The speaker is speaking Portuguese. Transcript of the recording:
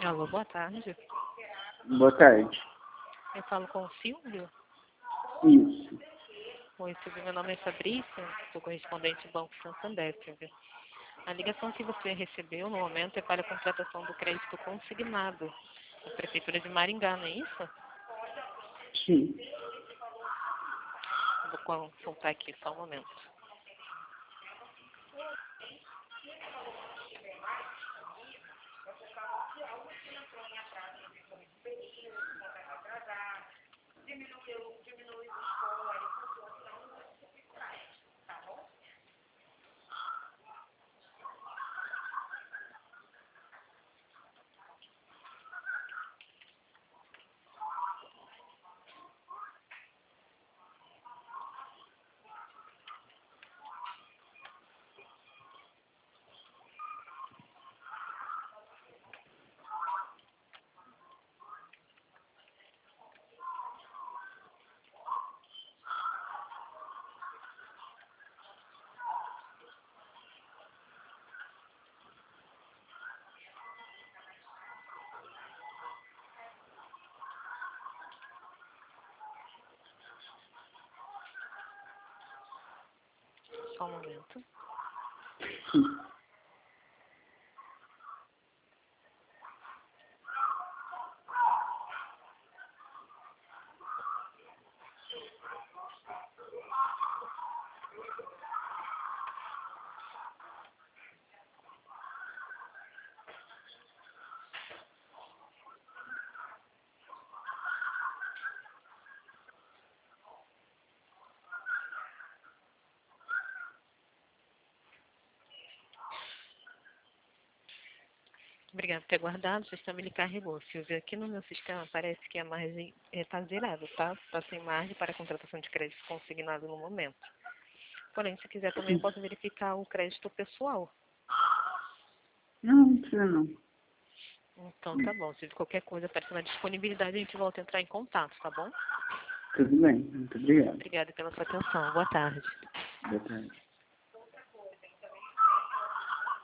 Alô, boa tarde. Boa tarde. Eu falo com o Silvio. Isso. Oi, Silvio, meu nome é Fabrícia, sou correspondente do Banco Santander, Silvio. A ligação que você recebeu no momento é para a contratação do crédito consignado da Prefeitura de Maringá, não é isso? Sim. Vou consultar aqui, só um momento. Só um momento. Sim. Obrigada por ter aguardado, o sistema ele carregou. Silvio, aqui no meu sistema parece que a margem está zerada, tá? Está sem margem para a contratação de crédito consignado no momento. Porém, se quiser também eu posso verificar o crédito pessoal. Não precisa não. Então tá bom, se qualquer coisa aparecer na disponibilidade, a gente volta a entrar em contato, tá bom? Tudo bem. Muito obrigado. Obrigada pela sua atenção. Boa tarde. Boa tarde.